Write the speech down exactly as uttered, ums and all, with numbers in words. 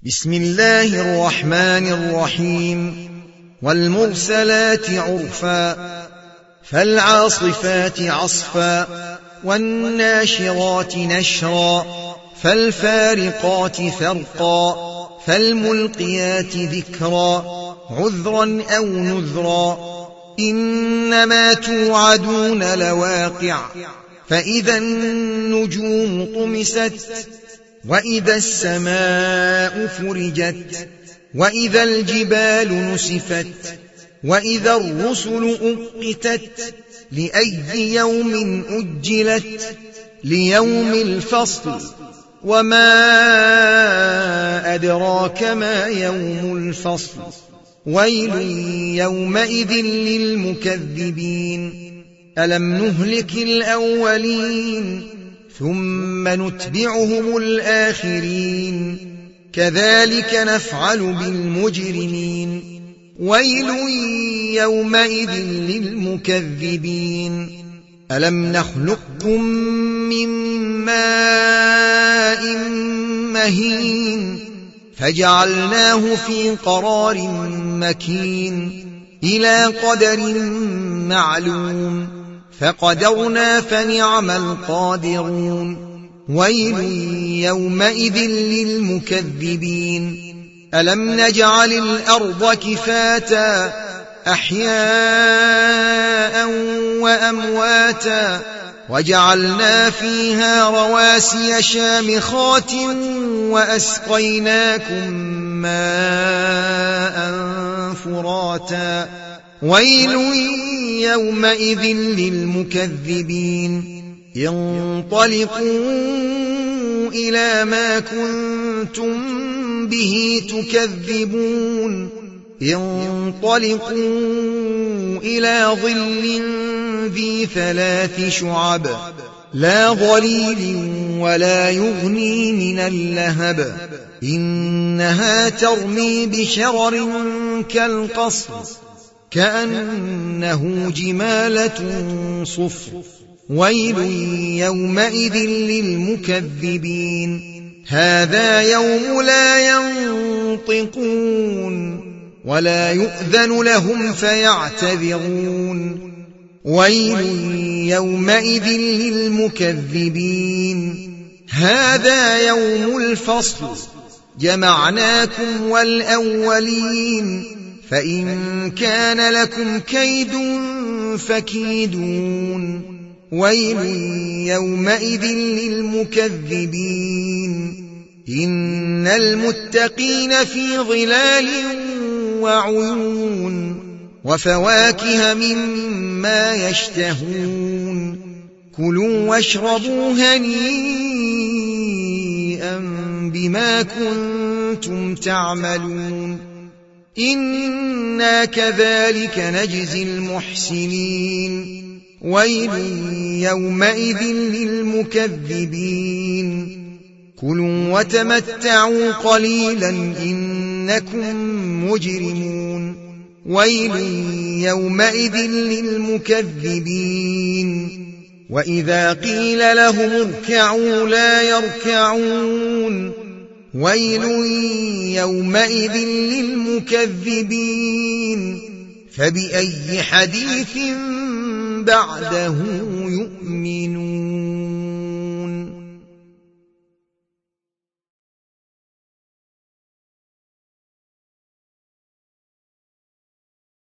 بسم الله الرحمن الرحيم والمرسلات عرفا فالعاصفات عصفا والناشرات نشرا فالفارقات فرقا فالملقيات ذكرا عذرا أو نذرا إنما توعدون لواقع فإذا النجوم طمست وإذا السماء فرجت وإذا الجبال نسفت وإذا الرسل أقتت لأي يوم أجلت ليوم الفصل وما أدراك ما يوم الفصل ويل يومئذ للمكذبين ألم نهلك الأولين ثم نتبعهم الآخرين كذلك نفعل بالمجرمين ويل يومئذ للمكذبين ألم نخلقكم من ماء مهين فجعلناه في قرار مكين إلى قدر معلوم فقدرنا فنعم القادرون ويل يومئذ للمكذبين ألم نجعل الأرض كفاتا أحياء وأمواتا وجعلنا فيها رواسي شامخات وأسقيناكم ماء فراتا ويل يومئذ للمكذبين انطلقوا إلى ما كنتم به تكذبون انطلقوا إلى ظل ذي ثلاث شعب لا ظليل ولا يغني من اللهب إنها ترمي بشرر كالقصر كأنه جمالة صفر ويل يومئذ للمكذبين هذا يوم لا ينطقون ولا يؤذن لهم فيعتذرون ويل يومئذ للمكذبين هذا يوم الفصل جمعناكم والأولين فإن كان لكم كيد فكيدون ويل يومئذ للمكذبين إن المتقين في ظلال وعيون وفواكه مما يشتهون كلوا واشربوا هنيئا بما كنتم تعملون إنا كذلك نجزي المحسنين ويل يومئذ للمكذبين كلوا وتمتعوا قليلا إنكم مجرمون ويل يومئذ للمكذبين وإذا قيل لهم اركعوا لا يركعون ويل يومئذ للمكذبين فبأي حديث بعده